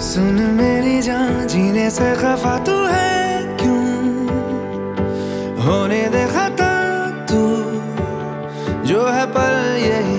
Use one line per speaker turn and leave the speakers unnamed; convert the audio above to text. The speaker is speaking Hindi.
सुन मेरी जान, जीने से खफा तू है क्यों? होने दे खता तू, जो है पल यही